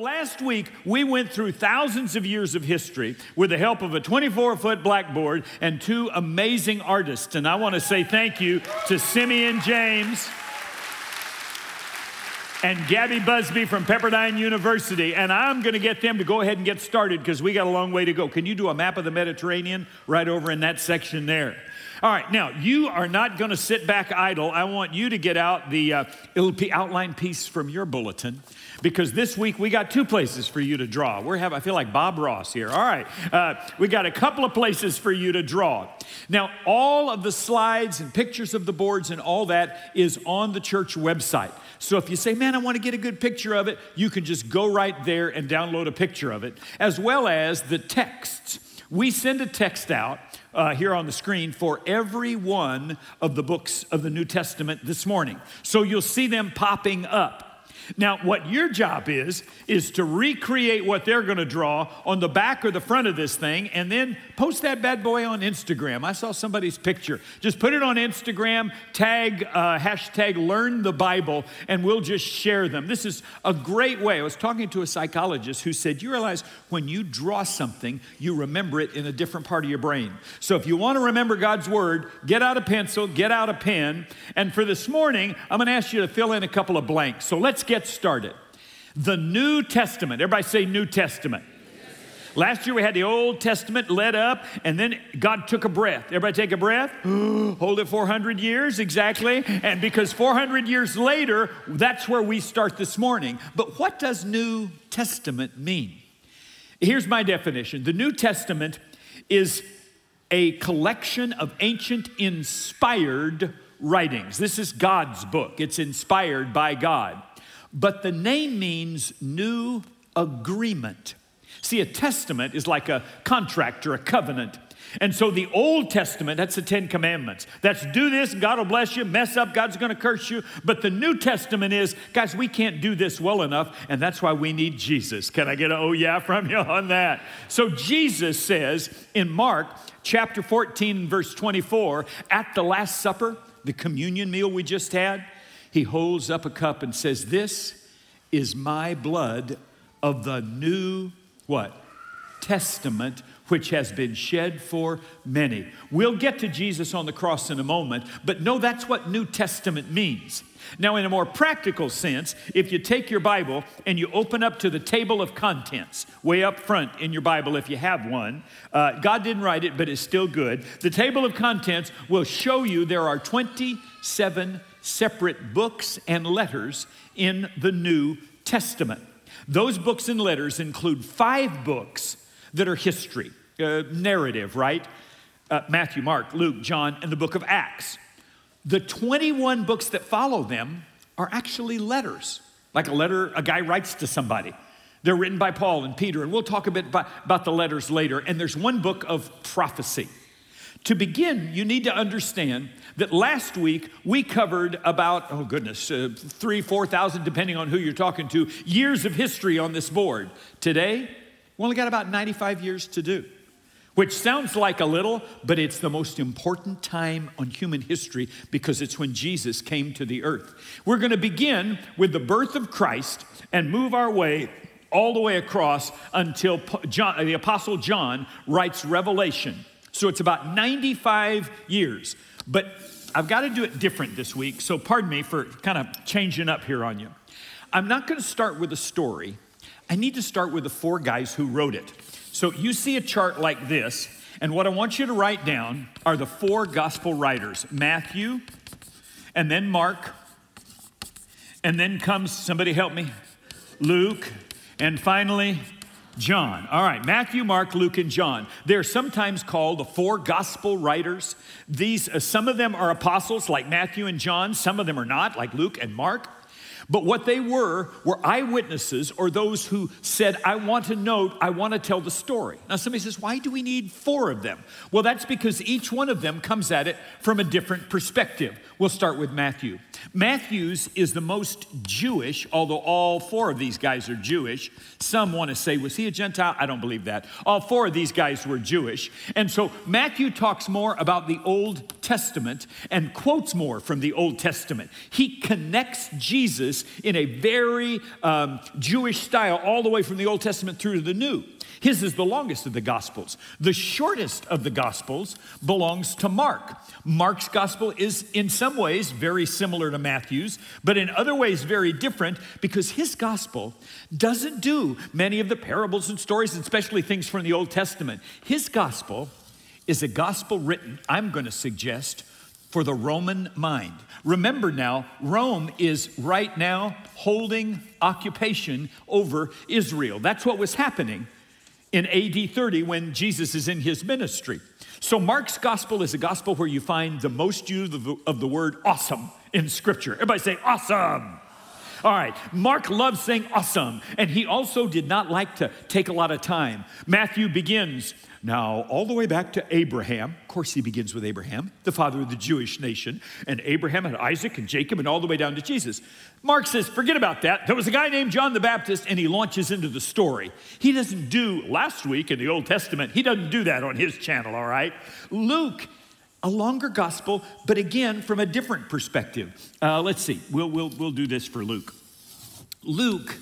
last week, we went through thousands of years of history with the help of a 24-foot blackboard and two amazing artists. And I want to say thank you to Simeon James and Gabby Busby from Pepperdine University. And I'm going to get them to go ahead and get started because we got a long way to go. Can you do a map of the Mediterranean right over in that section there? All right, now, you are not going to sit back idle. I want you to get out the outline piece from your bulletin because this week we got two places for you to draw. I feel like Bob Ross here. All right, we got a couple of places for you to draw. Now, all of the slides and pictures of the boards and all that is on the church website. So if you say, man, I want to get a good picture of it, you can just go right there and download a picture of it, as well as the texts. We send a text out here on the screen for every one of the books of the New Testament this morning. So you'll see them popping up. Now, what your job is to recreate what they're going to draw on the back or the front of this thing and then post that bad boy on Instagram. I saw somebody's picture. Just put it on Instagram, tag, hashtag Learn the Bible, and we'll just share them. This is a great way. I was talking to a psychologist who said, you realize when you draw something, you remember it in a different part of your brain. So if you want to remember God's Word, get out a pencil, get out a pen, and for this morning, I'm going to ask you to fill in a couple of blanks. So let's get started. The New Testament. Everybody say New Testament. Last year we had the Old Testament led up, and then God took a breath. Everybody take a breath. Hold it 400 years, exactly. And because 400 years later, that's where we start this morning. But what does New Testament mean? Here's my definition. The New Testament is a collection of ancient inspired writings. This is God's book. It's inspired by God. But the name means new agreement. See, a testament is like a contract or a covenant. And so the Old Testament, that's the 10 Commandments. That's do this, God will bless you. Mess up, God's going to curse you. But the New Testament is, guys, we can't do this well enough, and that's why we need Jesus. Can I get an oh yeah from you on that? So Jesus says in Mark chapter 14, verse 24, at the Last Supper, the communion meal we just had, he holds up a cup and says, this is my blood of the new, what? Testament, which has been shed for many. We'll get to Jesus on the cross in a moment, but no, that's what New Testament means. Now, in a more practical sense, if you take your Bible and you open up to the table of contents, way up front in your Bible if you have one, God didn't write it, but it's still good. The table of contents will show you there are 27 separate books and letters in the New Testament. Those books and letters include 5 books that are history, narrative, right? Matthew, Mark, Luke, John, and the book of Acts. The 21 books that follow them are actually letters, like a letter a guy writes to somebody. They're written by Paul and Peter, and we'll talk a bit about the letters later. And there's one book of prophecy. To begin, you need to understand that last week we covered about, 3,000-4,000, depending on who you're talking to, years of history on this board. Today, we only got about 95 years to do, which sounds like a little, but it's the most important time on human history because it's when Jesus came to the earth. We're going to begin with the birth of Christ and move our way all the way across until John, the Apostle John writes Revelation. So it's about 95 years. But I've got to do it different this week, so pardon me for kind of changing up here on you. I'm not going to start with a story. I need to start with the 4 guys who wrote it. So you see a chart like this, and what I want you to write down are the 4 gospel writers. Matthew, and then Mark, and then comes, somebody help me, Luke, and finally, John. All right, Matthew, Mark, Luke, and John. They're sometimes called the 4 gospel writers. These, some of them are apostles like Matthew and John. Some of them are not, like Luke and Mark. But what they were eyewitnesses or those who said, I want to know, I want to tell the story. Now somebody says, why do we need 4 of them? Well, that's because each one of them comes at it from a different perspective. We'll start with Matthew. Matthew's is the most Jewish, although all 4 of these guys are Jewish. Some want to say, was he a Gentile? I don't believe that. All 4 of these guys were Jewish. And so Matthew talks more about the Old Testament and quotes more from the Old Testament. He connects Jesus Jesus in a very Jewish style, all the way from the Old Testament through to the New. His is the longest of the Gospels. The shortest of the Gospels belongs to Mark. Mark's Gospel is in some ways very similar to Matthew's, but in other ways very different, because his Gospel doesn't do many of the parables and stories, especially things from the Old Testament. His Gospel is a Gospel written, I'm going to suggest, for the Roman mind. Remember now, Rome is right now holding occupation over Israel. That's what was happening in AD 30 when Jesus is in his ministry. So Mark's gospel is a gospel where you find the most use of the word awesome in Scripture. Everybody say awesome. All right, Mark loves saying awesome, and he also did not like to take a lot of time. Matthew begins, now all the way back to Abraham. Of course, he begins with Abraham, the father of the Jewish nation, and Abraham and Isaac and Jacob and all the way down to Jesus. Mark says, forget about that. There was a guy named John the Baptist, and he launches into the story. He doesn't do last week in the Old Testament. He doesn't do that on his channel, all right? Luke, a longer gospel, but again, from a different perspective. Let's see. We'll do this for Luke. Luke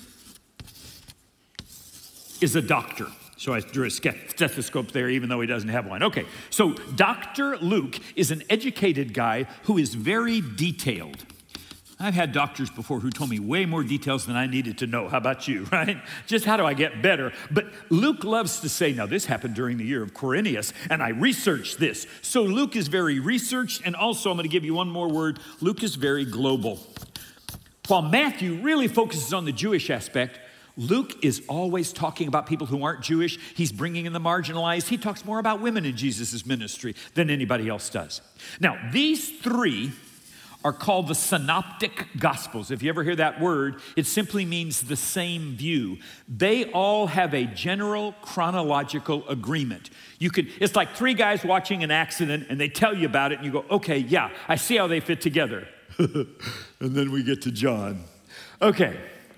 is a doctor. So I drew a stethoscope there, even though he doesn't have one. Okay, so Dr. Luke is an educated guy who is very detailed. I've had doctors before who told me way more details than I needed to know. How about you, right? Just how do I get better? But Luke loves to say, now this happened during the year of Quirinius, and I researched this. So Luke is very researched, and also I'm going to give you one more word. Luke is very global. While Matthew really focuses on the Jewish aspect, Luke is always talking about people who aren't Jewish. He's bringing in the marginalized. He talks more about women in Jesus' ministry than anybody else does. Now, these three are called the synoptic gospels. If you ever hear that word, it simply means the same view. They all have a general chronological agreement. It's like three guys watching an accident and they tell you about it and you go, okay, yeah, I see how they fit together. And then we get to John. Okay.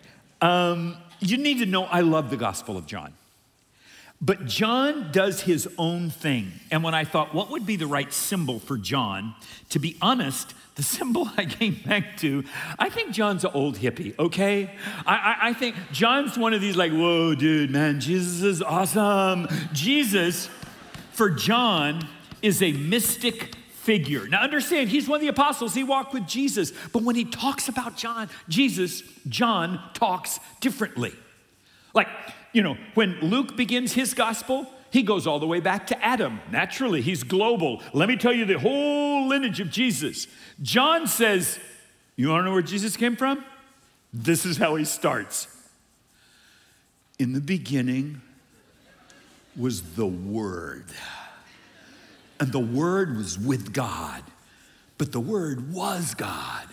You need to know I love the Gospel of John. But John does his own thing. And when I thought, what would be the right symbol for John? To be honest, the symbol I came back to, I think John's an old hippie, okay? I think John's one of these like, whoa, dude, man, Jesus is awesome. Jesus, for John, is a mystic figure. Now understand, he's one of the apostles. He walked with Jesus. But when he talks about John talks differently. Like, when Luke begins his gospel, he goes all the way back to Adam. Naturally, he's global. Let me tell you the whole lineage of Jesus. John says, you want to know where Jesus came from? This is how he starts. In the beginning was the Word. And the Word was with God, but the Word was God.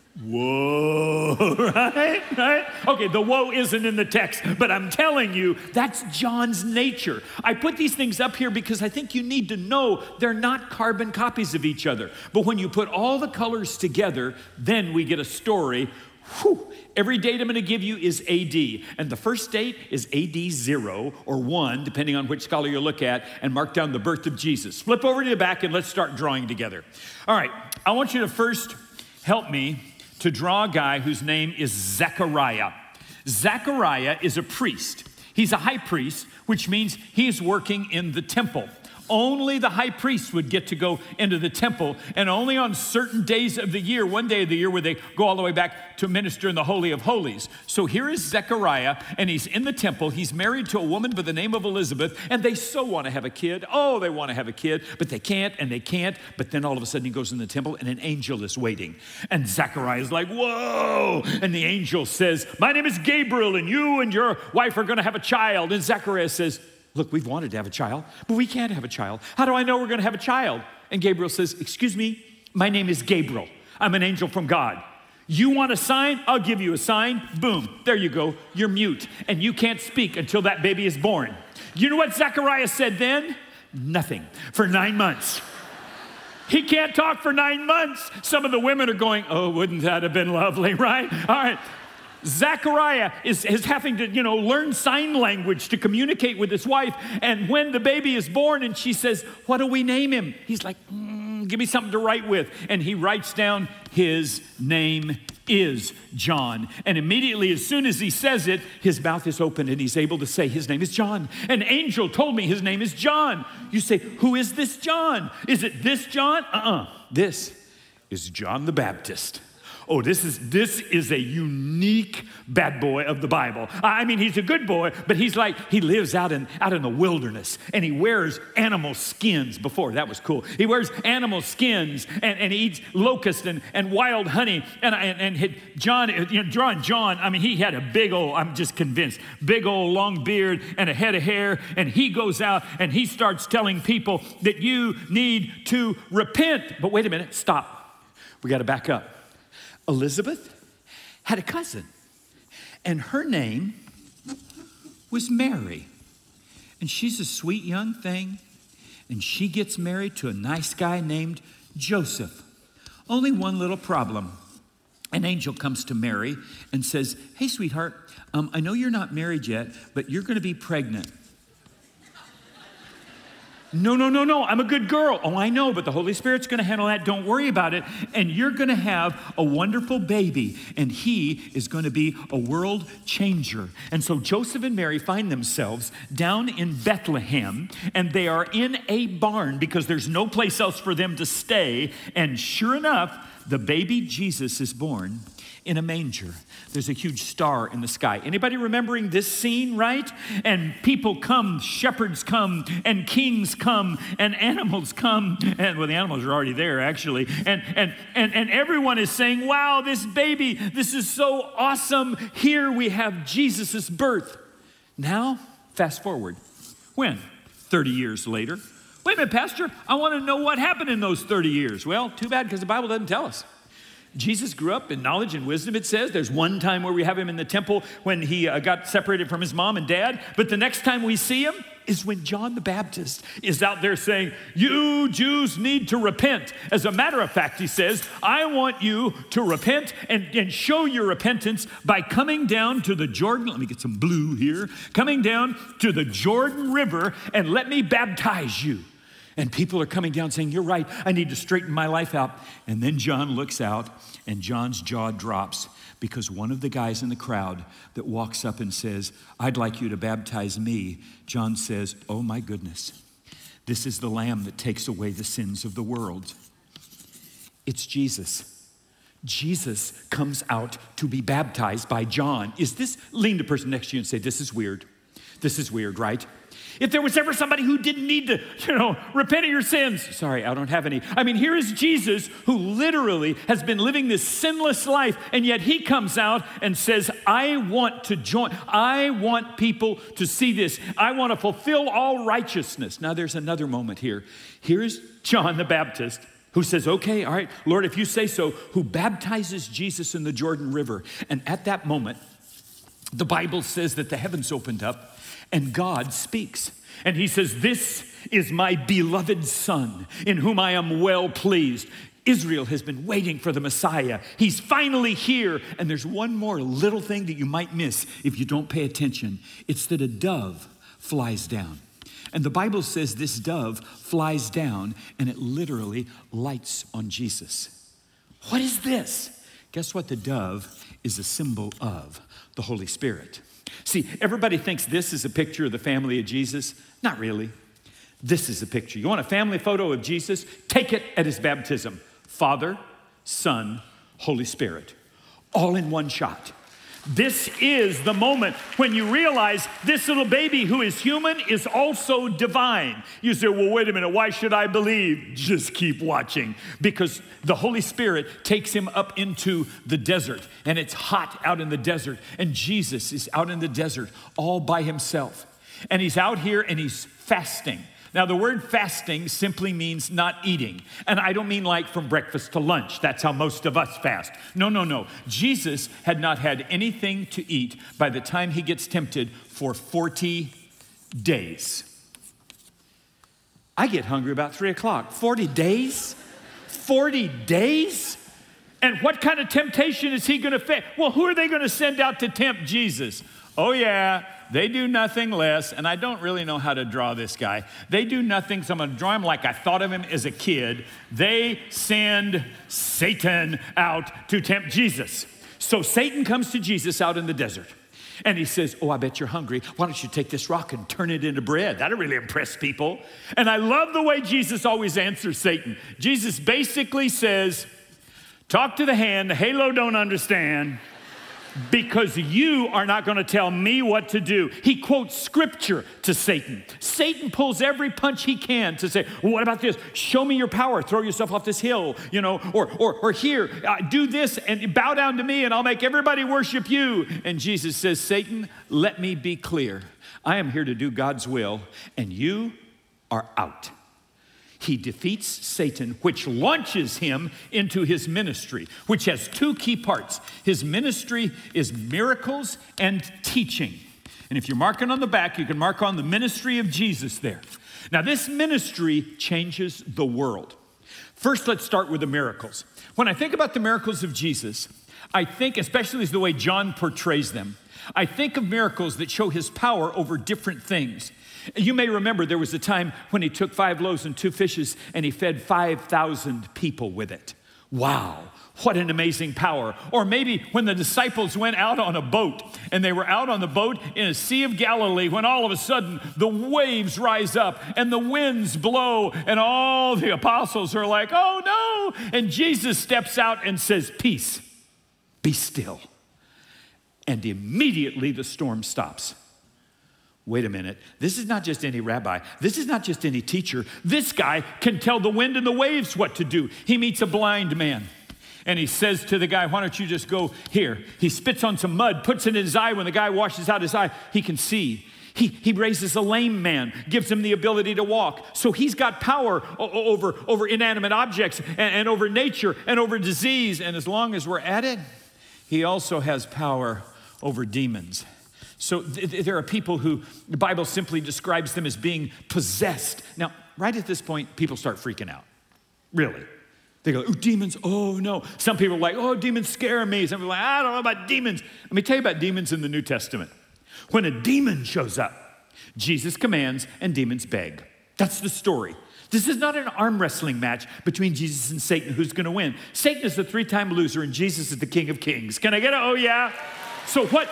Whoa, right? Okay, the whoa isn't in the text, but I'm telling you, that's John's nature. I put these things up here because I think you need to know they're not carbon copies of each other. But when you put all the colors together, then we get a story. Whew. Every date I'm going to give you is AD, and the first date is AD 0 or 1, depending on which scholar you look at, and mark down the birth of Jesus. Flip over to the back and let's start drawing together. All right, I want you to first help me to draw a guy whose name is Zechariah. Zechariah is a priest. He's a high priest, which means he's working in the temple. Only the high priest would get to go into the temple, and only on certain days of the year, one day of the year where they go all the way back to minister in the Holy of Holies. So here is Zechariah, and he's in the temple. He's married to a woman by the name of Elizabeth, and they so want to have a kid. Oh, they want to have a kid, but they can't, and they can't. But then all of a sudden he goes in the temple, and an angel is waiting. And Zechariah is like, whoa! And the angel says, my name is Gabriel, and you and your wife are going to have a child. And Zechariah says, look, we've wanted to have a child, but we can't have a child. How do I know we're going to have a child? And Gabriel says, excuse me, my name is Gabriel. I'm an angel from God. You want a sign? I'll give you a sign. Boom, there you go. You're mute, and you can't speak until that baby is born. You know what Zechariah said then? Nothing for 9 months. He can't talk for 9 months. Some of the women are going, oh, wouldn't that have been lovely, right? All right. Zechariah is having to, learn sign language to communicate with his wife. And when the baby is born and she says, what do we name him? He's like, give me something to write with. And he writes down his name, is John. And immediately, as soon as he says it, his mouth is open and he's able to say, his name is John. An angel told me his name is John. You say, who is this John? Is it this John? This is John the Baptist. Oh, this is a unique bad boy of the Bible. I mean, he's a good boy, but he lives out in the wilderness, and he wears animal skins. Before, that was cool. He wears animal skins, and he eats locust and wild honey. And John, drawing John, I mean, he had a big old, I'm just convinced, big old long beard and a head of hair, and he goes out and he starts telling people that you need to repent. But wait a minute, stop. We got to back up. Elizabeth had a cousin, and her name was Mary. And she's a sweet young thing, and she gets married to a nice guy named Joseph. Only one little problem. An angel comes to Mary and says, hey, sweetheart, I know you're not married yet, but you're going to be pregnant. No, I'm a good girl. Oh, I know, but the Holy Spirit's going to handle that. Don't worry about it. And you're going to have a wonderful baby, and he is going to be a world changer. And so Joseph and Mary find themselves down in Bethlehem, and they are in a barn because there's no place else for them to stay. And sure enough, the baby Jesus is born in a manger. There's a huge star in the sky. Anybody remembering this scene, right? And people come, shepherds come, and kings come, and animals come. And well, the animals are already there, actually. And everyone is saying, wow, this baby, this is so awesome. Here we have Jesus' birth. Now, fast forward. When? 30 years later. Wait a minute, Pastor, I want to know what happened in those 30 years. Well, too bad, because the Bible doesn't tell us. Jesus grew up in knowledge and wisdom, it says. There's one time where we have him in the temple when he got separated from his mom and dad. But the next time we see him is when John the Baptist is out there saying, you Jews need to repent. As a matter of fact, he says, I want you to repent and show your repentance by coming down to the Jordan. Let me get some blue here. Coming down to the Jordan River and let me baptize you. And people are coming down saying, you're right, I need to straighten my life out. And then John looks out and John's jaw drops because one of the guys in the crowd that walks up and says, I'd like you to baptize me. John says, oh my goodness, this is the Lamb that takes away the sins of the world. It's Jesus. Jesus comes out to be baptized by John. Lean the person next to you and say, this is weird. This is weird, right? If there was ever somebody who didn't need to, repent of your sins. Sorry, I don't have any. I mean, here is Jesus who literally has been living this sinless life, and yet he comes out and says, I want to join. I want people to see this. I want to fulfill all righteousness. Now, there's another moment here. Here's John the Baptist who says, okay, all right, Lord, if you say so, who baptizes Jesus in the Jordan River. And at that moment, the Bible says that the heavens opened up, and God speaks. And he says, this is my beloved son in whom I am well pleased. Israel has been waiting for the Messiah. He's finally here. And there's one more little thing that you might miss if you don't pay attention. It's that a dove flies down. And the Bible says this dove flies down and it literally lights on Jesus. What is this? Guess what? The dove is a symbol of the Holy Spirit. See, everybody thinks this is a picture of the family of Jesus. Not really. This is a picture. You want a family photo of Jesus? Take it at his baptism. Father, Son, Holy Spirit. All in one shot. This is the moment when you realize this little baby who is human is also divine. You say, well, wait a minute, why should I believe? Just keep watching. Because the Holy Spirit takes him up into the desert, and it's hot out in the desert, and Jesus is out in the desert all by himself. And he's out here and he's fasting. Now, the word fasting simply means not eating. And I don't mean like from breakfast to lunch. That's how most of us fast. No. Jesus had not had anything to eat by the time he gets tempted for 40 days. I get hungry about 3 o'clock. 40 days? 40 days? And what kind of temptation is he going to face? Well, who are they going to send out to tempt Jesus? Oh, yeah. They do nothing less, and I don't really know how to draw this guy. They do nothing, so I'm going to draw him like I thought of him as a kid. They send Satan out to tempt Jesus. So Satan comes to Jesus out in the desert. And he says, oh, I bet you're hungry. Why don't you take this rock and turn it into bread? That'll really impress people. And I love the way Jesus always answers Satan. Jesus basically says, talk to the hand. The halo don't understand because you are not going to tell me what to do. He quotes scripture to Satan. Satan pulls every punch he can to say, well, what about this? Show me your power. Throw yourself off this hill, or here, do this and bow down to me and I'll make everybody worship you. And Jesus says, Satan, let me be clear. I am here to do God's will and you are out. He defeats Satan, which launches him into his ministry, which has two key parts. His ministry is miracles and teaching. And if you're marking on the back, you can mark on the ministry of Jesus there. Now, this ministry changes the world. First, let's start with the miracles. When I think about the miracles of Jesus, I think, especially the way John portrays them, I think of miracles that show his power over different things. You may remember there was a time when he took 5 loaves and 2 fishes and he fed 5,000 people with it. Wow, what an amazing power. Or maybe when the disciples went out on a boat and they were out on the boat in a Sea of Galilee when all of a sudden the waves rise up and the winds blow and all the apostles are like, oh no. And Jesus steps out and says, peace, be still. And immediately the storm stops. Wait a minute, this is not just any rabbi. This is not just any teacher. This guy can tell the wind and the waves what to do. He meets a blind man and he says to the guy, why don't you just go here? He spits on some mud, puts it in his eye. When the guy washes out his eye, he can see. He raises a lame man, gives him the ability to walk. So he's got power over inanimate objects and over nature and over disease. And as long as we're at it, he also has power over demons. So there are people who the Bible simply describes them as being possessed. Now, right at this point, people start freaking out. Really. They go, oh, demons, oh no. Some people are like, oh, demons scare me. Some people are like, I don't know about demons. Let me tell you about demons in the New Testament. When a demon shows up, Jesus commands and demons beg. That's the story. This is not an arm wrestling match between Jesus and Satan. Who's going to win? Satan is the 3-time loser and Jesus is the King of Kings. Can I get it? Oh yeah. So what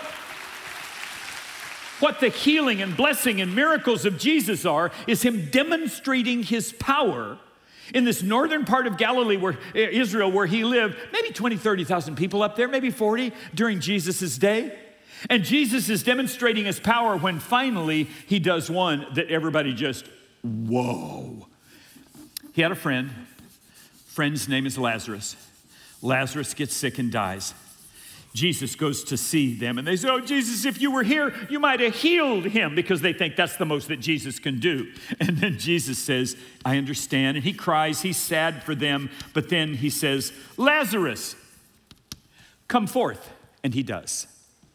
the healing and blessing and miracles of Jesus are is him demonstrating his power in this northern part of Galilee, Israel, where he lived. Maybe 20, 30,000 people up there, maybe 40 during Jesus' day. And Jesus is demonstrating his power when finally he does one that everybody just, whoa. He had a friend. Friend's name is Lazarus. Lazarus gets sick and dies. Jesus goes to see them and they say, oh, Jesus, if you were here, you might have healed him, because they think that's the most that Jesus can do. And then Jesus says, I understand. And he cries, he's sad for them. But then he says, Lazarus, come forth. And he does.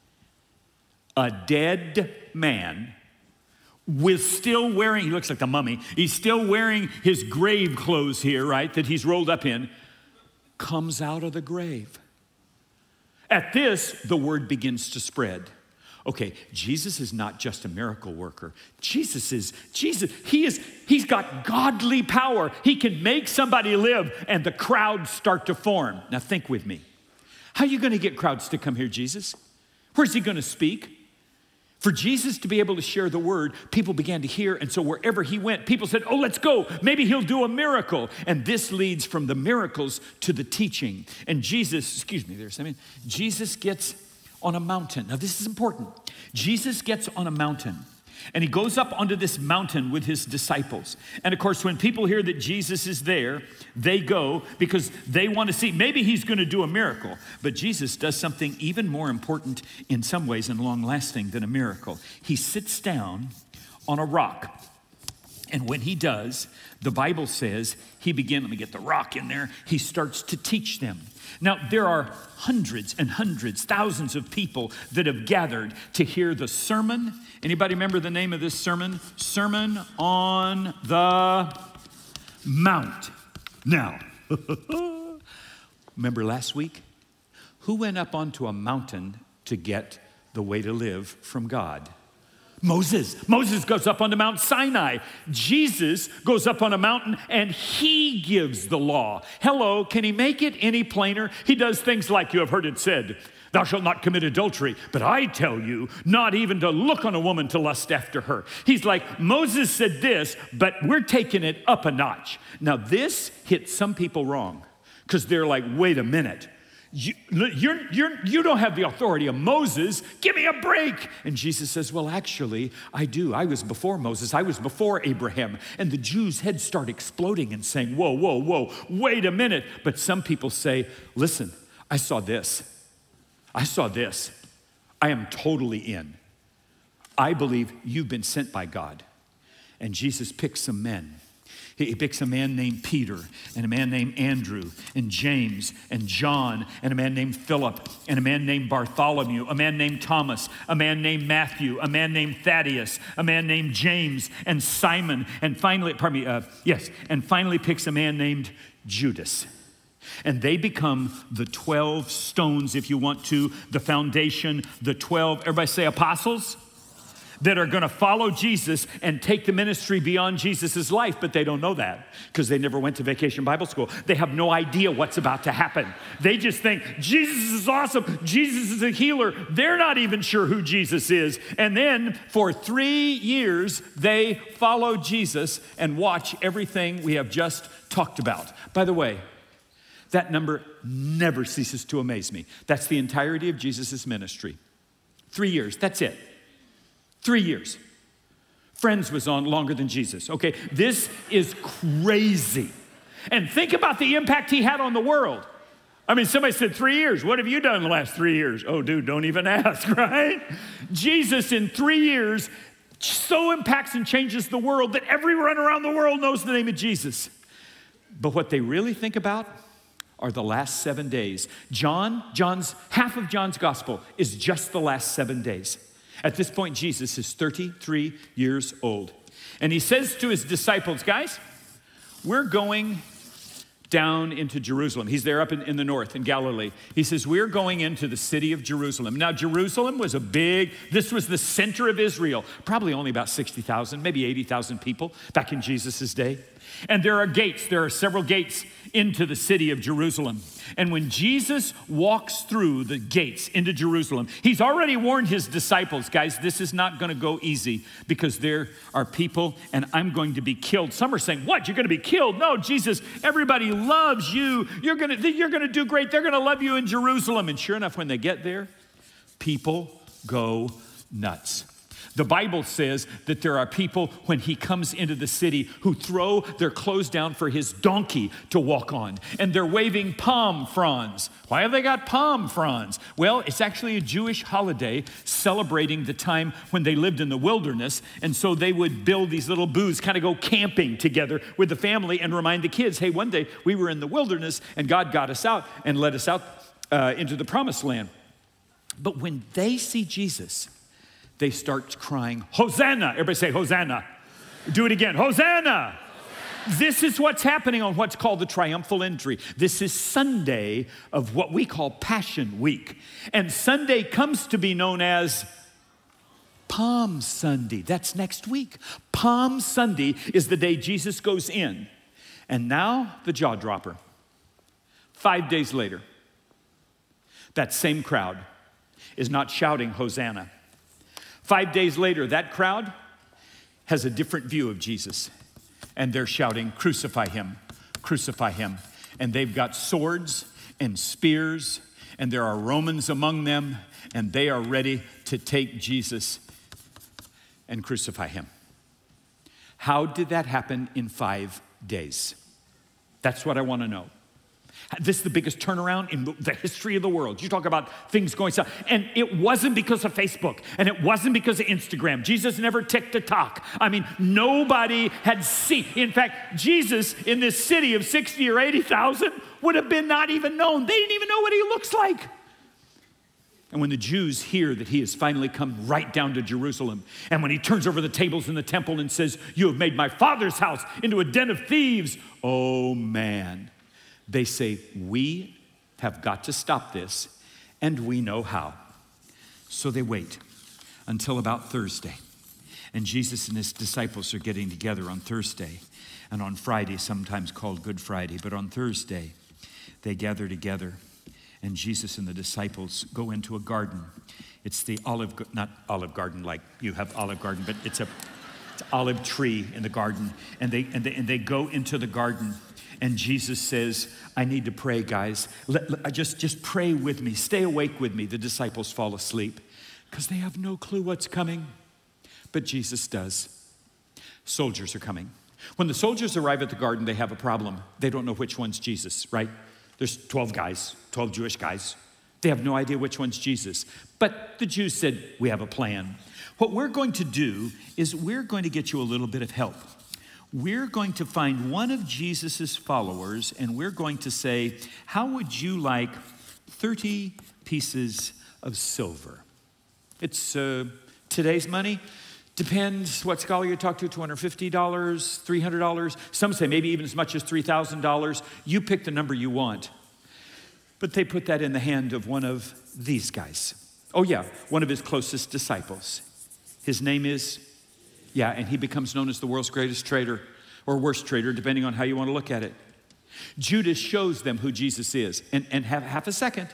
A dead man with still wearing, he looks like the mummy. He's still wearing his grave clothes here, right, that he's rolled up in, comes out of the grave. At this, the word begins to spread. Okay, Jesus is not just a miracle worker. He's got godly power. He can make somebody live and the crowds start to form. Now think with me. How are you going to get crowds to come here, Jesus? Where's he going to speak? For Jesus to be able to share the word, people began to hear, and so wherever he went, people said, oh, let's go. Maybe he'll do a miracle. And this leads from the miracles to the teaching. And Jesus gets on a mountain. Now, this is important. Jesus gets on a mountain, and he goes up onto this mountain with his disciples. And of course, when people hear that Jesus is there, they go because they want to see. Maybe he's going to do a miracle. But Jesus does something even more important in some ways and long-lasting than a miracle. He sits down on a rock. And when he does, the Bible says let me get the rock in there, he starts to teach them. Now, there are hundreds and hundreds, thousands of people that have gathered to hear the sermon. Anybody remember the name of this sermon? Sermon on the Mount. Now, remember last week? Who went up onto a mountain to get the way to live from God? Moses. Moses goes up onto Mount Sinai. Jesus goes up on a mountain and he gives the law. Hello, can he make it any plainer? He does things like you have heard it said. Thou shalt not commit adultery. But I tell you, not even to look on a woman to lust after her. He's like, Moses said this, but we're taking it up a notch. Now this hits some people wrong because they're like, wait a minute. You don't have the authority of Moses. Give me a break. And Jesus says, well, actually, I do. I was before Moses. I was before Abraham. And the Jews' heads start exploding and saying, whoa, whoa, whoa, wait a minute. But some people say, listen, I saw this. I saw this. I am totally in. I believe you've been sent by God. And Jesus picks some men. He picks a man named Peter and a man named Andrew and James and John and a man named Philip and a man named Bartholomew, a man named Thomas, a man named Matthew, a man named Thaddeus, a man named James and Simon, and finally, finally picks a man named Judas. And they become the 12 stones, if you want to, the foundation, the 12, everybody say apostles, that are going to follow Jesus and take the ministry beyond Jesus' life, but they don't know that because they never went to Vacation Bible School. They have no idea what's about to happen. They just think, Jesus is awesome. Jesus is a healer. They're not even sure who Jesus is. And then for 3 years, they follow Jesus and watch everything we have just talked about. By the way, that number never ceases to amaze me. That's the entirety of Jesus' ministry. 3 years, that's it. 3 years. Friends was on longer than Jesus, okay? This is crazy. And think about the impact he had on the world. I mean, somebody said 3 years. What have you done in the last 3 years? Oh, dude, don't even ask, right? Jesus in 3 years so impacts and changes the world that everyone around the world knows the name of Jesus. But what they really think about are the last 7 days. Half of John's gospel is just the last 7 days. At this point, Jesus is 33 years old. And he says to his disciples, guys, we're going down into Jerusalem. He's there up in the north, in Galilee. He says, we're going into the city of Jerusalem. Now, Jerusalem was this was the center of Israel. Probably only about 60,000, maybe 80,000 people back in Jesus' day. And there are several gates into the city of Jerusalem. And when Jesus walks through the gates into Jerusalem, he's already warned his disciples, guys, this is not going to go easy because there are people and I'm going to be killed. Some are saying, what, you're going to be killed? No, Jesus, everybody loves you. You're going to do great. They're going to love you in Jerusalem. And sure enough, when they get there, people go nuts. The Bible says that there are people, when he comes into the city, who throw their clothes down for his donkey to walk on. And they're waving palm fronds. Why have they got palm fronds? Well, it's actually a Jewish holiday celebrating the time when they lived in the wilderness. And so they would build these little booths, kind of go camping together with the family and remind the kids, hey, one day we were in the wilderness and God got us out and led us out into the promised land. But when they see Jesus, they start crying, Hosanna. Everybody say, Hosanna. Do it again, Hosanna. This is what's happening on what's called the triumphal entry. This is Sunday of what we call Passion Week. And Sunday comes to be known as Palm Sunday. That's next week. Palm Sunday is the day Jesus goes in. And now the jaw dropper. 5 days later, that same crowd is not shouting Hosanna. 5 days later, that crowd has a different view of Jesus. And they're shouting, crucify him, crucify him. And they've got swords and spears, and there are Romans among them, and they are ready to take Jesus and crucify him. How did that happen in 5 days? That's what I want to know. This is the biggest turnaround in the history of the world. You talk about things going south. And it wasn't because of Facebook. And it wasn't because of Instagram. Jesus never ticked a talk. I mean, nobody had seen. In fact, Jesus in this city of 60 or 80,000 would have been not even known. They didn't even know what he looks like. And when the Jews hear that he has finally come right down to Jerusalem, and when he turns over the tables in the temple and says, you have made my father's house into a den of thieves. Oh, man. They say, we have got to stop this, and we know how. So they wait until about Thursday. And Jesus and his disciples are getting together on Thursday. And on Friday, sometimes called Good Friday, but on Thursday, they gather together. And Jesus and the disciples go into a garden. It's the not Olive Garden like you have Olive Garden, but it's olive tree in the garden. And they go into the garden. And Jesus says, I need to pray, guys. Just pray with me. Stay awake with me. The disciples fall asleep because they have no clue what's coming. But Jesus does. Soldiers are coming. When the soldiers arrive at the garden, they have a problem. They don't know which one's Jesus, right? There's 12 guys, 12 Jewish guys. They have no idea which one's Jesus. But the Jews said, we have a plan. What we're going to do is we're going to get you a little bit of help. We're going to find one of Jesus's followers, and we're going to say, how would you like 30 pieces of silver? It's today's money. Depends what scholar you talk to, $250, $300. Some say maybe even as much as $3,000. You pick the number you want. But they put that in the hand of one of these guys. Oh yeah, one of his closest disciples. His name is, and he becomes known as the world's greatest traitor, or worst traitor, depending on how you want to look at it. Judas shows them who Jesus is. And have half a second,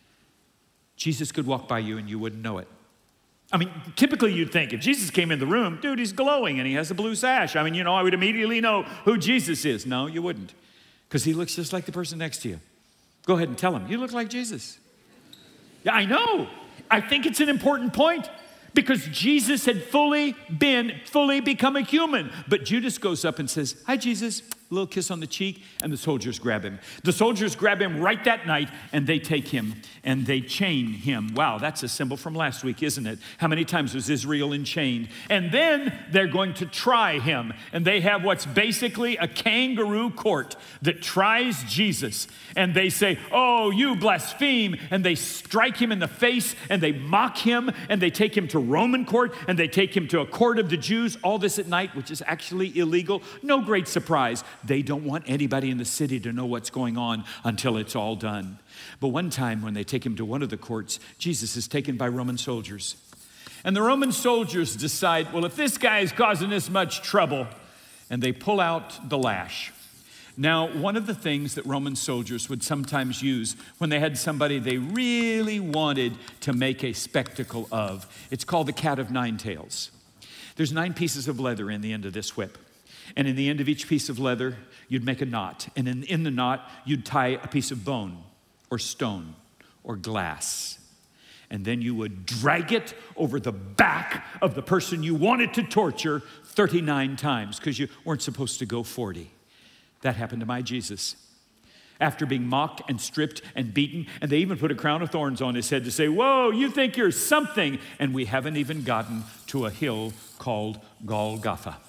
Jesus could walk by you and you wouldn't know it. I mean, typically you'd think if Jesus came in the room, dude, he's glowing and he has a blue sash. I mean, I would immediately know who Jesus is. No, you wouldn't, because he looks just like the person next to you. Go ahead and tell him, you look like Jesus. Yeah, I know. I think it's an important point because Jesus had fully become a human. But Judas goes up and says, hi, Jesus. A little kiss on the cheek, and the soldiers grab him. The soldiers grab him right that night, and they take him, and they chain him. Wow, that's a symbol from last week, isn't it? How many times was Israel enchained? And then they're going to try him, and they have what's basically a kangaroo court that tries Jesus. And they say, oh, you blaspheme, and they strike him in the face, and they mock him, and they take him to Roman court, and they take him to a court of the Jews, all this at night, which is actually illegal. No great surprise. They don't want anybody in the city to know what's going on until it's all done. But one time when they take him to one of the courts, Jesus is taken by Roman soldiers. And the Roman soldiers decide, well, if this guy is causing this much trouble, and they pull out the lash. Now, one of the things that Roman soldiers would sometimes use when they had somebody they really wanted to make a spectacle of, it's called the cat of nine tails. There's 9 pieces of leather in the end of this whip. And in the end of each piece of leather, you'd make a knot. And in the knot, you'd tie a piece of bone or stone or glass. And then you would drag it over the back of the person you wanted to torture 39 times because you weren't supposed to go 40. That happened to my Jesus. After being mocked and stripped and beaten, and they even put a crown of thorns on his head to say, whoa, you think you're something. And we haven't even gotten to a hill called Golgotha.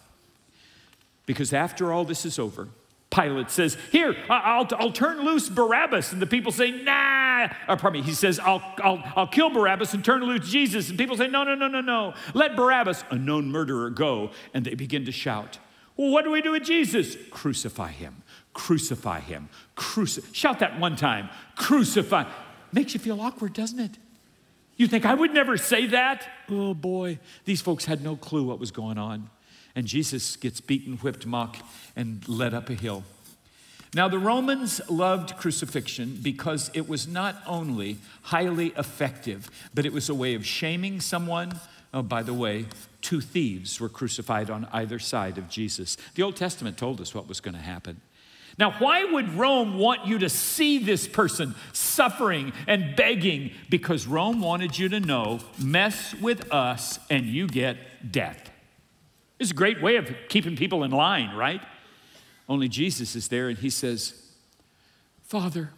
Because after all this is over, Pilate says, here, I'll turn loose Barabbas. And the people say, nah. He says, I'll kill Barabbas and turn loose Jesus. And people say, no. Let Barabbas, a known murderer, go. And they begin to shout, well, what do we do with Jesus? Crucify him, crucify him, shout that one time, crucify. Makes you feel awkward, doesn't it? You think, I would never say that? Oh boy, these folks had no clue what was going on. And Jesus gets beaten, whipped, mocked, and led up a hill. Now, the Romans loved crucifixion because it was not only highly effective, but it was a way of shaming someone. Oh, by the way, 2 thieves were crucified on either side of Jesus. The Old Testament told us what was going to happen. Now, why would Rome want you to see this person suffering and begging? Because Rome wanted you to know, mess with us and you get death. It's a great way of keeping people in line, right? Only Jesus is there and he says, Father,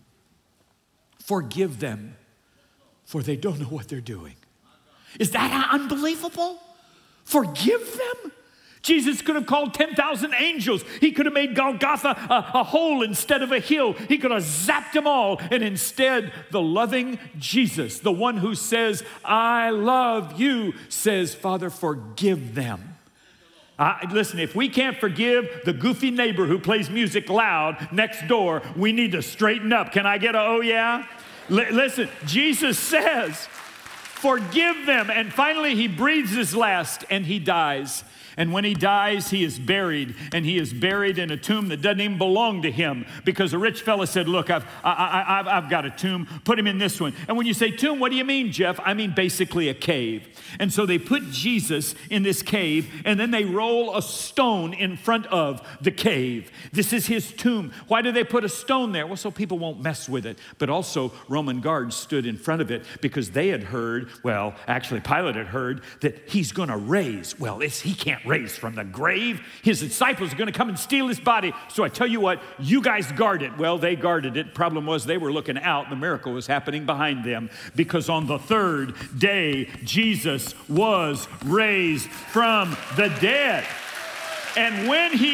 forgive them, for they don't know what they're doing. Is that unbelievable? Forgive them? Jesus could have called 10,000 angels. He could have made Golgotha a hole instead of a hill. He could have zapped them all. And instead, the loving Jesus, the one who says, I love you, says, Father, forgive them. Listen, if we can't forgive the goofy neighbor who plays music loud next door, we need to straighten up. Can I get a oh yeah? Listen, Jesus says, Forgive them. And finally, he breathes his last and he dies. And when he dies, he is buried, and he is buried in a tomb that doesn't even belong to him, because a rich fella said, look, I've got a tomb, put him in this one. And when you say tomb, what do you mean, Jeff? I mean basically a cave. And so they put Jesus in this cave, and then they roll a stone in front of the cave. This is his tomb. Why do they put a stone there? Well, so people won't mess with it. But also, Roman guards stood in front of it because they had heard, well, actually Pilate had heard that he's going to raise. Well, he can't raised from the grave. His disciples are going to come and steal his body. So I tell you what, you guys guard it. Well, they guarded it. Problem was they were looking out. The miracle was happening behind them, because on the third day, Jesus was raised from the dead. And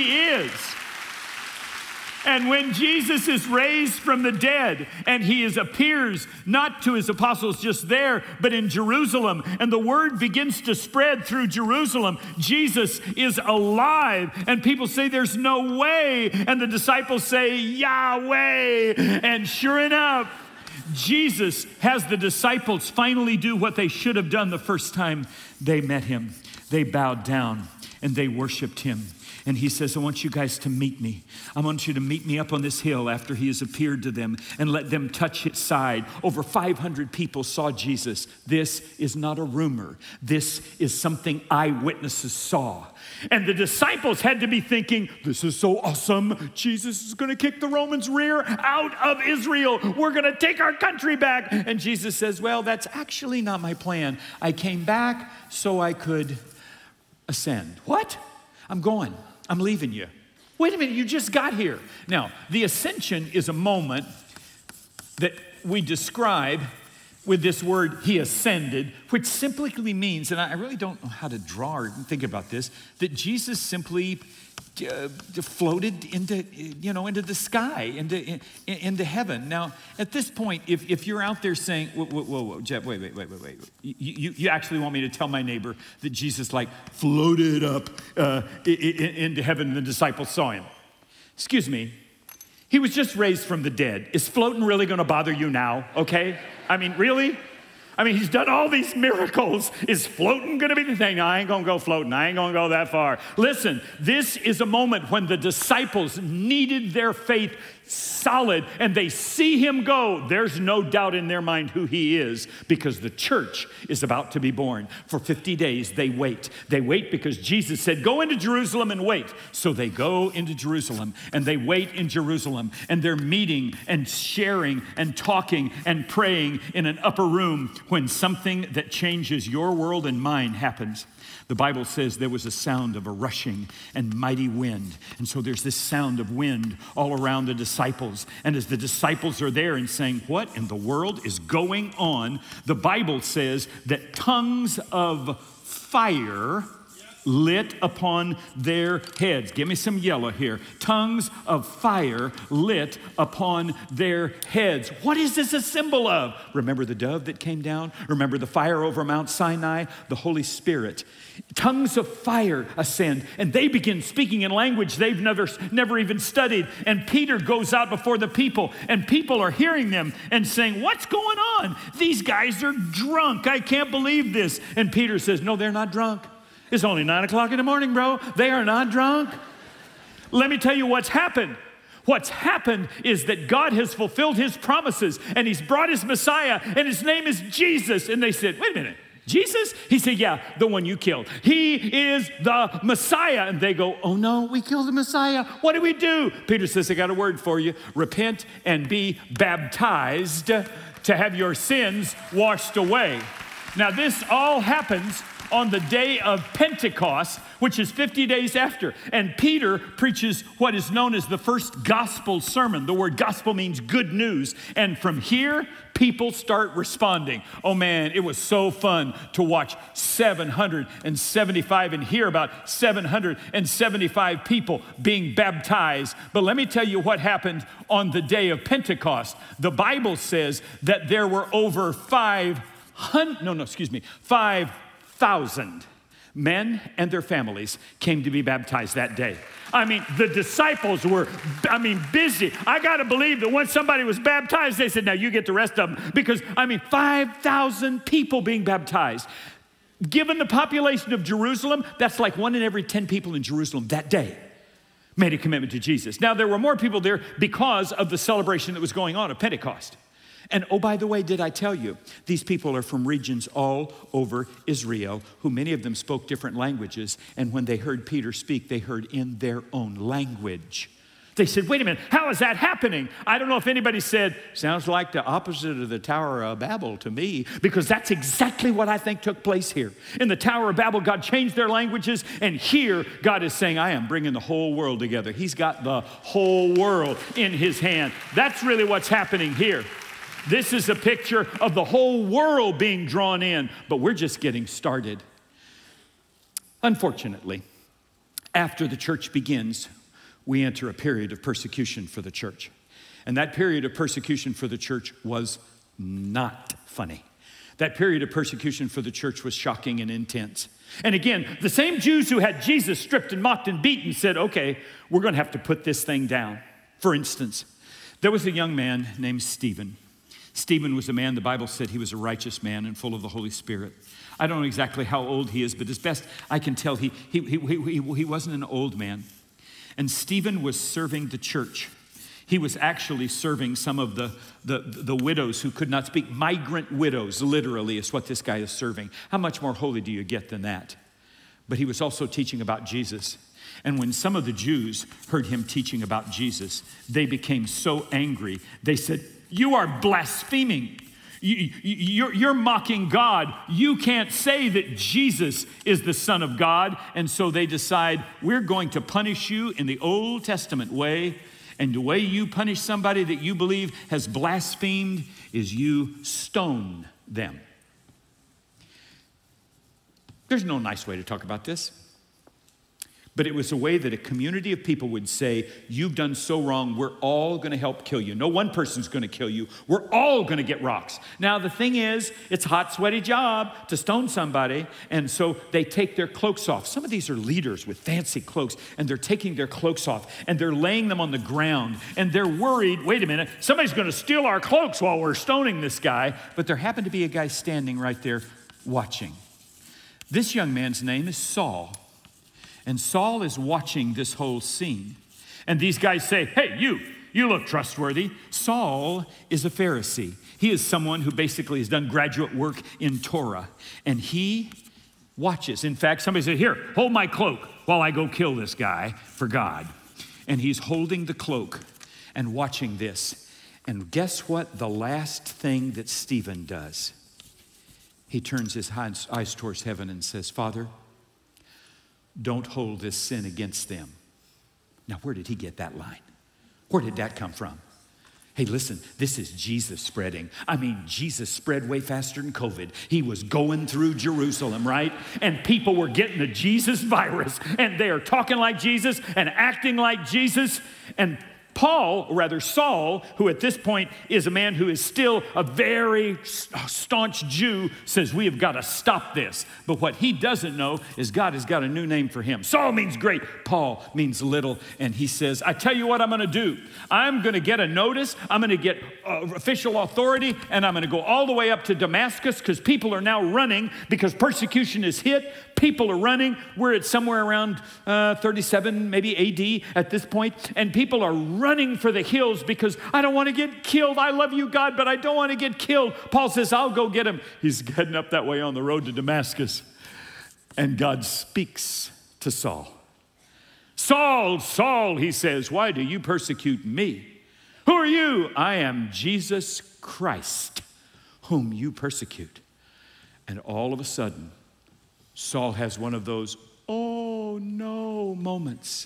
when Jesus is raised from the dead, and he appears not to his apostles just there, but in Jerusalem, and the word begins to spread through Jerusalem, Jesus is alive, and people say there's no way, and the disciples say Yahweh, and sure enough, Jesus has the disciples finally do what they should have done the first time they met him. They bowed down and they worshiped him. And he says, I want you guys to meet me. I want you to meet me up on this hill after he has appeared to them, and let them touch his side. Over 500 people saw Jesus. This is not a rumor. This is something eyewitnesses saw. And the disciples had to be thinking, this is so awesome. Jesus is going to kick the Romans' rear out of Israel. We're going to take our country back. And Jesus says, well, that's actually not my plan. I came back so I could ascend. What? I'm going. I'm leaving you. Wait a minute, you just got here. Now, the ascension is a moment that we describe with this word, he ascended, which simply means, and I really don't know how to draw or think about this, that Jesus simply floated into the sky, into heaven. Now, at this point, if you're out there saying, whoa, Jeff, wait. You actually want me to tell my neighbor that Jesus floated up into heaven and the disciples saw him? Excuse me, he was just raised from the dead. Is floating really gonna bother you now, okay? I mean, really? I mean, he's done all these miracles. Is floating going to be the thing? No, I ain't going to go floating. I ain't going to go that far. Listen, this is a moment when the disciples needed their faith solid, and they see him go. There's no doubt in their mind who he is, because the church is about to be born. For 50 days, they wait. They wait because Jesus said, go into Jerusalem and wait. So they go into Jerusalem, and they wait in Jerusalem, and they're meeting and sharing and talking and praying in an upper room when something that changes your world and mine happens. The Bible says there was a sound of a rushing and mighty wind. And so there's this sound of wind all around the disciples. And as the disciples are there and saying, what in the world is going on? The Bible says that tongues of fire lit upon their heads. Give me some yellow here. Tongues of fire lit upon their heads. What is this a symbol of? Remember the dove that came down? Remember the fire over Mount Sinai? The Holy Spirit. Tongues of fire ascend, and they begin speaking in language they've never even studied. And Peter goes out before the people, and people are hearing them and saying, what's going on? These guys are drunk. I can't believe this. And Peter says, no, they're not drunk. It's only 9 o'clock in the morning, bro. They are not drunk. Let me tell you what's happened. What's happened is that God has fulfilled his promises, and he's brought his Messiah, and his name is Jesus. And they said, wait a minute, Jesus? He said, yeah, the one you killed. He is the Messiah. And they go, oh no, we killed the Messiah. What do we do? Peter says, I got a word for you. Repent and be baptized to have your sins washed away. Now this all happens on the day of Pentecost, which is 50 days after. And Peter preaches what is known as the first gospel sermon. The word gospel means good news. And from here, people start responding. Oh man, it was so fun to watch 775 and hear about 775 people being baptized. But let me tell you what happened on the day of Pentecost. The Bible says that there were over 5,000 men and their families came to be baptized that day. I mean, the disciples were, busy. I got to believe that once somebody was baptized, they said, now you get the rest of them. Because, 5,000 people being baptized. Given the population of Jerusalem, that's like 1 in every 10 people in Jerusalem that day made a commitment to Jesus. Now, there were more people there because of the celebration that was going on of Pentecost. And oh, by the way, did I tell you, these people are from regions all over Israel, who many of them spoke different languages. And when they heard Peter speak, they heard in their own language. They said, wait a minute, how is that happening? I don't know if anybody said, sounds like the opposite of the Tower of Babel to me, because that's exactly what I think took place here. In the Tower of Babel, God changed their languages, and here God is saying, I am bringing the whole world together. He's got the whole world in his hand. That's really what's happening here. This is a picture of the whole world being drawn in, but we're just getting started. Unfortunately, after the church begins, we enter a period of persecution for the church. And that period of persecution for the church was not funny. That period of persecution for the church was shocking and intense. And again, the same Jews who had Jesus stripped and mocked and beaten said, okay, we're going to have to put this thing down. For instance, there was a young man named Stephen. Stephen was a man, the Bible said he was a righteous man and full of the Holy Spirit. I don't know exactly how old he is, but as best I can tell, he wasn't an old man. And Stephen was serving the church. He was actually serving some of the widows who could not speak. Migrant widows, literally, is what this guy is serving. How much more holy do you get than that? But he was also teaching about Jesus. And when some of the Jews heard him teaching about Jesus, they became so angry. They said, you are blaspheming. You're mocking God. You can't say that Jesus is the Son of God. And so they decide, we're going to punish you in the Old Testament way. And the way you punish somebody that you believe has blasphemed is you stone them. There's no nice way to talk about this. But it was a way that a community of people would say, you've done so wrong, we're all going to help kill you. No one person's going to kill you. We're all going to get rocks. Now, the thing is, it's a hot, sweaty job to stone somebody, and so they take their cloaks off. Some of these are leaders with fancy cloaks, and they're taking their cloaks off, and they're laying them on the ground, and they're worried, wait a minute, somebody's going to steal our cloaks while we're stoning this guy. But there happened to be a guy standing right there watching. This young man's name is Saul. And Saul is watching this whole scene. And these guys say, hey, you look trustworthy. Saul is a Pharisee. He is someone who basically has done graduate work in Torah. And he watches. In fact, somebody said, here, hold my cloak while I go kill this guy for God. And he's holding the cloak and watching this. And guess what? The last thing that Stephen does, he turns his eyes towards heaven and says, Father, don't hold this sin against them. Now, where did he get that line? Where did that come from? Hey, listen, this is Jesus spreading. Jesus spread way faster than COVID. He was going through Jerusalem, right? And people were getting the Jesus virus, and they are talking like Jesus and acting like Jesus. And Saul, who at this point is a man who is still a very staunch Jew, says, we have got to stop this. But what he doesn't know is God has got a new name for him. Saul means great. Paul means little. And he says, I tell you what I'm going to do. I'm going to get a notice. I'm going to get official authority, and I'm going to go all the way up to Damascus, because people are now running because persecution is hit. People are running. We're at somewhere around 37, maybe AD at this point. And people are running for the hills because I don't want to get killed. I love you, God, but I don't want to get killed. Paul says, I'll go get him. He's heading up that way on the road to Damascus. And God speaks to Saul. Saul, Saul, he says, why do you persecute me? Who are you? I am Jesus Christ, whom you persecute. And all of a sudden, Saul has one of those, oh no moments.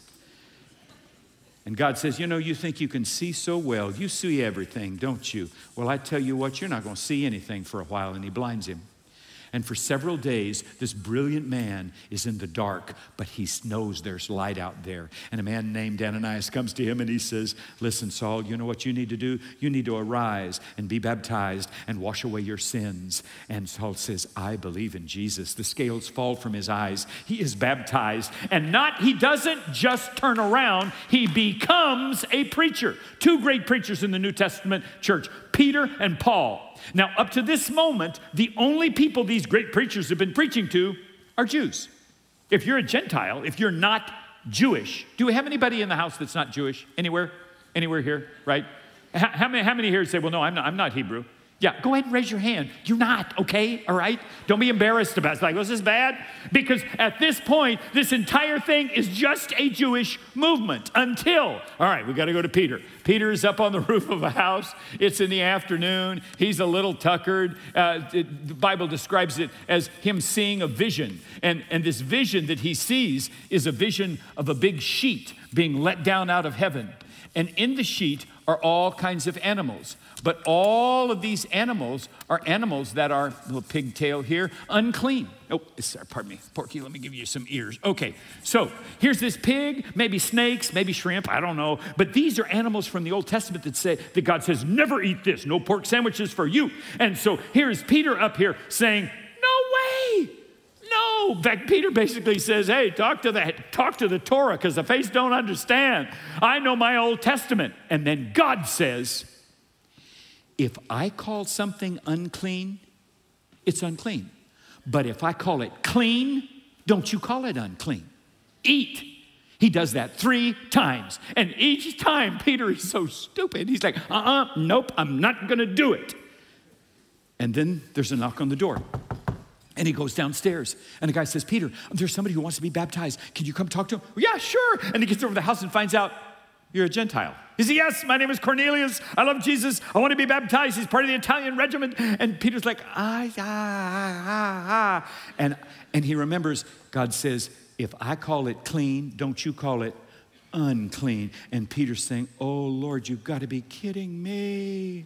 And God says, you think you can see so well. You see everything, don't you? Well, I tell you what, you're not going to see anything for a while. And he blinds him. And for several days, this brilliant man is in the dark, but he knows there's light out there. And a man named Ananias comes to him and he says, listen, Saul, you know what you need to do? You need to arise and be baptized and wash away your sins. And Saul says, I believe in Jesus. The scales fall from his eyes. He is baptized. And he doesn't just turn around, he becomes a preacher. Two great preachers in the New Testament church, Peter and Paul. Now, up to this moment, the only people these great preachers have been preaching to are Jews. If you're a Gentile, if you're not Jewish, do we have anybody in the house that's not Jewish? Anywhere? Anywhere here, right? How many here say, well, no, I'm not Hebrew? Yeah, go ahead and raise your hand. You're not, okay? All right? Don't be embarrassed about it. It's like, was this bad? Because at this point, this entire thing is just a Jewish movement until, all right, we got to go to Peter. Peter is up on the roof of a house. It's in the afternoon. He's a little tuckered. The Bible describes it as him seeing a vision. And this vision that he sees is a vision of a big sheet being let down out of heaven. And in the sheet are all kinds of animals. But all of these animals are animals that are, little pigtail here, unclean. Oh, sorry, pardon me, Porky, let me give you some ears. Okay, so here's this pig, maybe snakes, maybe shrimp, I don't know. But these are animals from the Old Testament that God says, never eat this, no pork sandwiches for you. And so here's Peter up here saying, no way. No, in fact, Peter basically says, hey, talk to the Torah because the faith don't understand. I know my Old Testament. And then God says, if I call something unclean, it's unclean. But if I call it clean, don't you call it unclean. Eat. He does that 3 times. And each time, Peter is so stupid. He's like, nope, I'm not going to do it. And then there's a knock on the door. And he goes downstairs. And the guy says, Peter, there's somebody who wants to be baptized. Can you come talk to him? Yeah, sure. And he gets over to the house and finds out, you're a Gentile. He says, yes, my name is Cornelius. I love Jesus. I want to be baptized. He's part of the Italian regiment. And Peter's like, And he remembers God says, if I call it clean, don't you call it unclean. And Peter's saying, oh, Lord, you've got to be kidding me.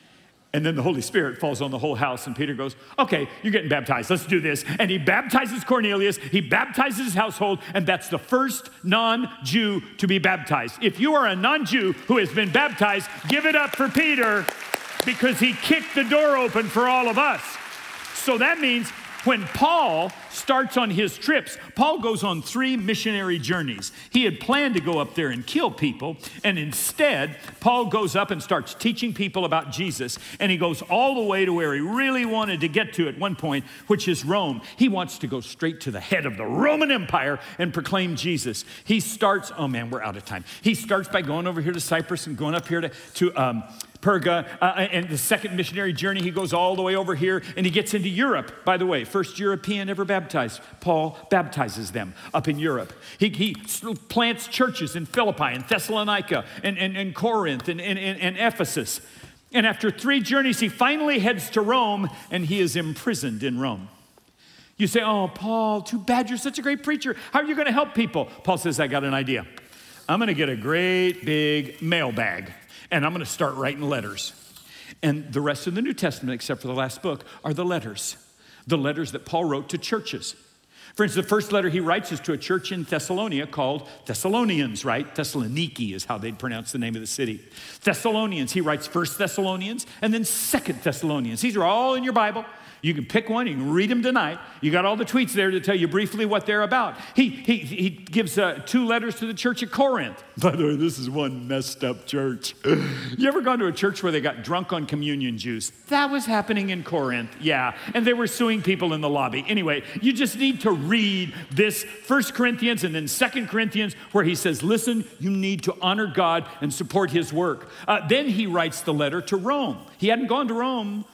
And then the Holy Spirit falls on the whole house, and Peter goes, okay, you're getting baptized. Let's do this. And he baptizes Cornelius. He baptizes his household, and that's the first non-Jew to be baptized. If you are a non-Jew who has been baptized, give it up for Peter because he kicked the door open for all of us. So that means when Paul starts on his trips, Paul goes on 3 missionary journeys. He had planned to go up there and kill people, and instead, Paul goes up and starts teaching people about Jesus, and he goes all the way to where he really wanted to get to at one point, which is Rome. He wants to go straight to the head of the Roman Empire and proclaim Jesus. He starts, oh man, we're out of time. He starts by going over here to Cyprus and going up here to Perga, and the second missionary journey, he goes all the way over here, and he gets into Europe. By the way, first European ever baptized. Paul baptizes them up in Europe. He plants churches in Philippi and Thessalonica and Corinth and Ephesus. And after 3 journeys, he finally heads to Rome, and he is imprisoned in Rome. You say, oh, Paul, too bad, you're such a great preacher. How are you going to help people? Paul says, I got an idea. I'm going to get a great big mailbag. And I'm going to start writing letters. And the rest of the New Testament, except for the last book, are the letters that Paul wrote to churches. For instance, the first letter he writes is to a church in Thessalonica called Thessalonians, right? Thessaloniki is how they'd pronounce the name of the city. Thessalonians, he writes 1 Thessalonians and then 2 Thessalonians. These are all in your Bible. You can pick one, you can read them tonight. You got all the tweets there to tell you briefly what they're about. He gives 2 letters to the church at Corinth. By the way, this is one messed up church. You ever gone to a church where they got drunk on communion juice? That was happening in Corinth, yeah. And they were suing people in the lobby. Anyway, you just need to read this 1 Corinthians and then 2 Corinthians where he says, listen, you need to honor God and support his work. Then he writes the letter to Rome. He hadn't gone to Rome,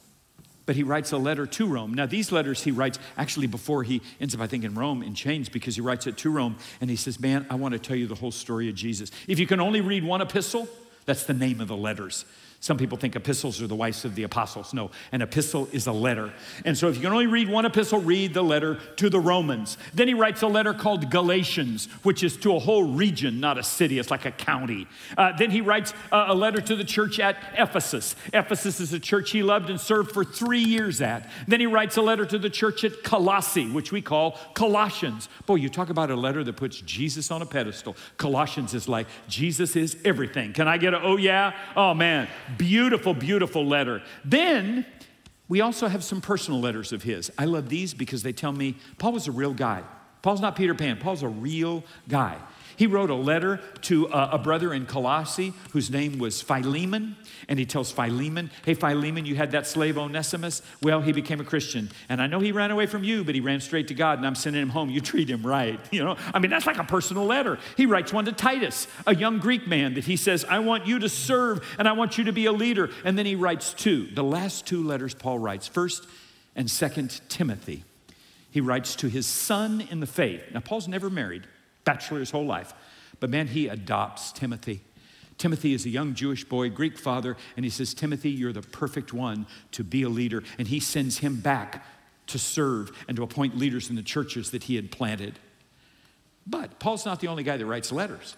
but he writes a letter to Rome. Now, these letters he writes actually before he ends up, I think, in Rome in chains because he writes it to Rome. And he says, man, I want to tell you the whole story of Jesus. If you can only read one epistle, that's the name of the letters. Some people think epistles are the wives of the apostles. No, an epistle is a letter. And so if you can only read one epistle, read the letter to the Romans. Then he writes a letter called Galatians, which is to a whole region, not a city. It's like a county. Then he writes a letter to the church at Ephesus. Ephesus is a church he loved and served for 3 years at. Then he writes a letter to the church at Colossae, which we call Colossians. Boy, you talk about a letter that puts Jesus on a pedestal. Colossians is like, Jesus is everything. Can I get a, oh yeah? Oh man. Beautiful, beautiful letter. Then we also have some personal letters of his. I love these because they tell me Paul was a real guy. Paul's not Peter Pan. Paul's a real guy. He wrote a letter to a brother in Colossae whose name was Philemon. And he tells Philemon, hey, Philemon, you had that slave Onesimus. Well, he became a Christian. And I know he ran away from you, but he ran straight to God, and I'm sending him home. You treat him right. You know, I mean, that's like a personal letter. He writes one to Titus, a young Greek man, that he says, I want you to serve, and I want you to be a leader. And then he writes two, the last two letters Paul writes, 1st and 2nd Timothy. He writes to his son in the faith. Now, Paul's never married. Bachelor his whole life. But man, he adopts Timothy. Timothy is a young Jewish boy, Greek father, and he says, Timothy, you're the perfect one to be a leader. And he sends him back to serve and to appoint leaders in the churches that he had planted. But Paul's not the only guy that writes letters.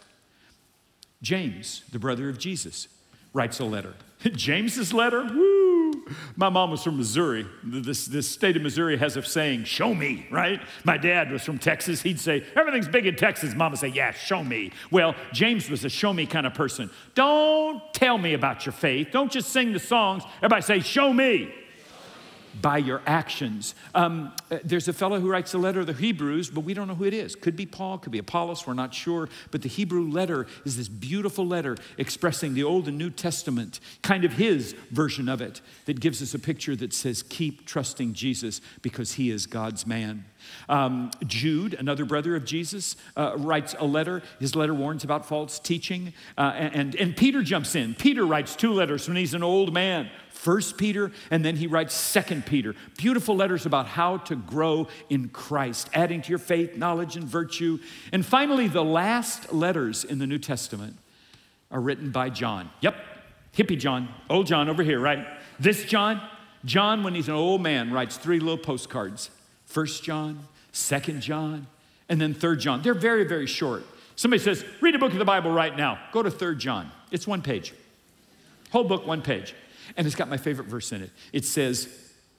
James, the brother of Jesus, writes a letter. James's letter? Woo! My mom was from Missouri. This state of Missouri has a saying, show me, right? My dad was from Texas. He'd say, everything's big in Texas. Mama would say, yeah, show me. Well, James was a show me kind of person. Don't tell me about your faith. Don't just sing the songs. Everybody say, show me. By your actions. There's a fellow who writes a letter to the Hebrews, but we don't know who it is. Could be Paul, could be Apollos, we're not sure. But the Hebrew letter is this beautiful letter expressing the Old and New Testament, kind of his version of it, that gives us a picture that says, keep trusting Jesus because he is God's man. Jude, another brother of Jesus, writes a letter. His letter warns about false teaching. And Peter jumps in. Peter writes 2 letters when he's an old man. 1 Peter, and then he writes 2 Peter. Beautiful letters about how to grow in Christ, adding to your faith, knowledge, and virtue. And finally, the last letters in the New Testament are written by John. Yep, hippie John, old John over here, right? This John, when he's an old man, writes 3 little postcards. 1 John, 2 John, and then 3 John. They're very, very short. Somebody says, read a book of the Bible right now. Go to 3 John. It's 1 page. Whole book, 1 page. And it's got my favorite verse in it. It says,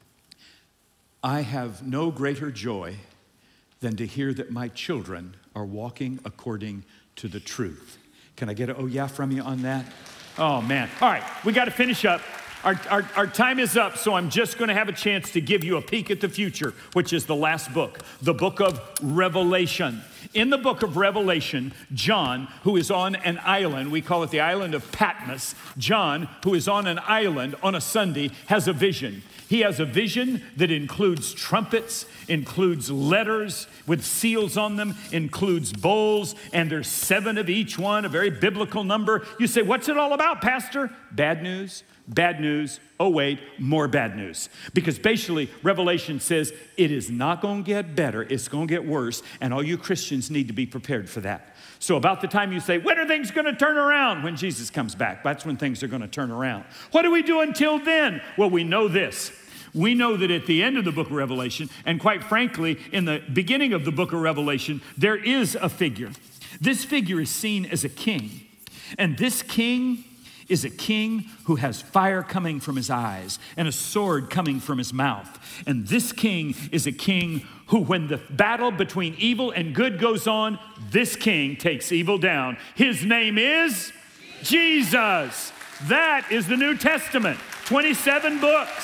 I have no greater joy than to hear that my children are walking according to the truth. Can I get an oh yeah from you on that? Oh man. All right, we got to finish up. Our time is up, so I'm just going to have a chance to give you a peek at the future, which is the last book, the book of Revelation. In the book of Revelation, John, who is on an island, we call it the island of Patmos, John, who is on an island on a Sunday, has a vision. He has a vision that includes trumpets, includes letters with seals on them, includes bowls, and there's 7 of each one, a very biblical number. You say, what's it all about, Pastor? Bad news. Bad news, oh wait, more bad news. Because basically, Revelation says it is not going to get better, it's going to get worse, and all you Christians need to be prepared for that. So about the time you say, when are things going to turn around? When Jesus comes back, that's when things are going to turn around. What do we do until then? Well, we know this. We know that at the end of the book of Revelation, and quite frankly, in the beginning of the book of Revelation, there is a figure. This figure is seen as a king, and this king is a king who has fire coming from his eyes and a sword coming from his mouth. And this king is a king who, when the battle between evil and good goes on, this king takes evil down. His name is Jesus. That is the New Testament, 27 books.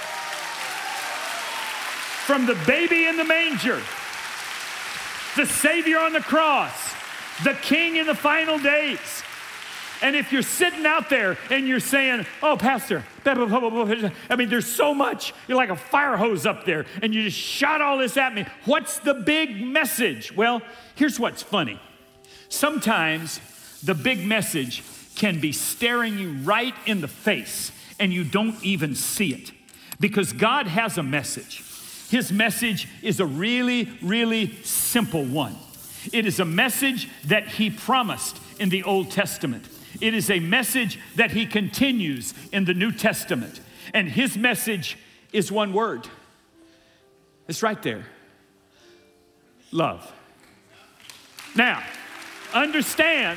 From the baby in the manger, the Savior on the cross, the King in the final days. And if you're sitting out there and you're saying, oh, Pastor, blah, blah, blah, blah, blah. I mean, there's so much. You're like a fire hose up there, and you just shot all this at me. What's the big message? Well, here's what's funny. Sometimes the big message can be staring you right in the face, and you don't even see it. Because God has a message. His message is a really, really simple one. It is a message that he promised in the Old Testament. It is a message that he continues in the New Testament. And his message is one word. It's right there. Love. Now, understand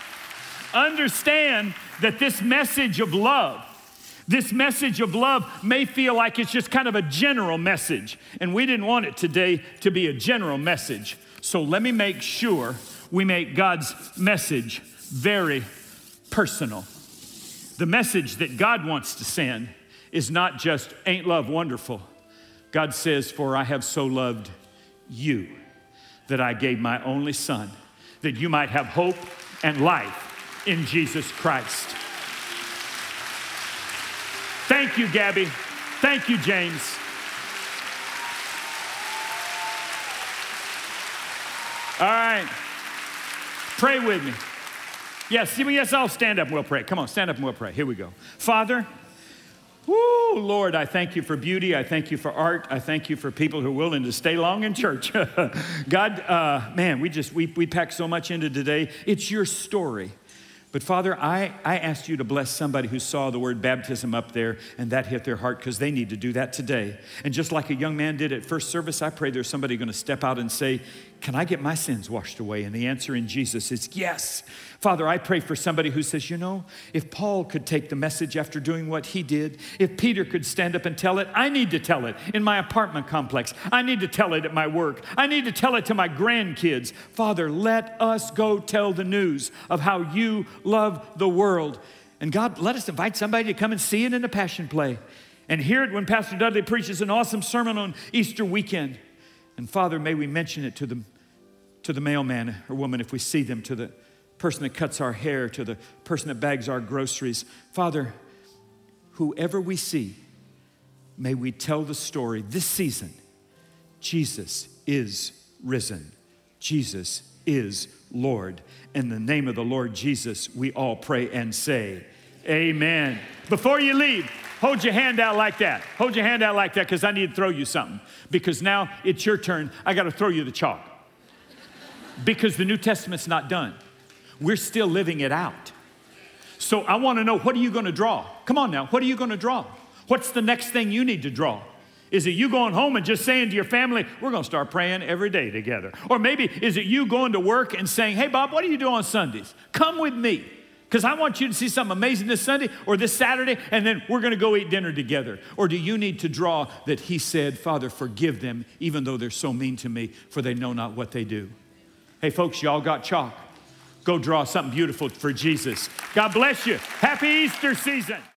that this message of love may feel like it's just kind of a general message. And we didn't want it today to be a general message. So let me make sure we make God's message very personal. The message that God wants to send is not just, ain't love wonderful? God says, for I have so loved you that I gave my only son, that you might have hope and life in Jesus Christ. Thank you, Gabby. Thank you, James. All right. Pray with me. Yes, I'll stand up and we'll pray. Come on, stand up and we'll pray. Here we go. Father, woo, Lord, I thank you for beauty. I thank you for art. I thank you for people who are willing to stay long in church. God, man, we packed so much into today. It's your story. But Father, I asked you to bless somebody who saw the word baptism up there and that hit their heart, because they need to do that today. And just like a young man did at first service, I pray there's somebody going to step out and say, can I get my sins washed away? And the answer in Jesus is yes. Father, I pray for somebody who says, you know, if Paul could take the message after doing what he did, if Peter could stand up and tell it, I need to tell it in my apartment complex. I need to tell it at my work. I need to tell it to my grandkids. Father, let us go tell the news of how you love the world. And God, let us invite somebody to come and see it in the Passion Play and hear it when Pastor Dudley preaches an awesome sermon on Easter weekend. And Father, may we mention it to the mailman or woman if we see them, to the person that cuts our hair, to the person that bags our groceries. Father, whoever we see, may we tell the story this season. Jesus is risen. Jesus is Lord. In the name of the Lord Jesus, we all pray and say, amen. Before you leave, hold your hand out like that. Hold your hand out like that, because I need to throw you something. Because now it's your turn. I got to throw you the chalk. Because the New Testament's not done. We're still living it out. So I want to know, what are you going to draw? Come on now, what are you going to draw? What's the next thing you need to draw? Is it you going home and just saying to your family, we're going to start praying every day together? Or maybe is it you going to work and saying, hey, Bob, what do you do on Sundays? Come with me, because I want you to see something amazing this Sunday or this Saturday, and then we're going to go eat dinner together. Or do you need to draw that he said, Father, forgive them, even though they're so mean to me, for they know not what they do? Hey, folks, y'all got chalk. Go draw something beautiful for Jesus. God bless you. Happy Easter season.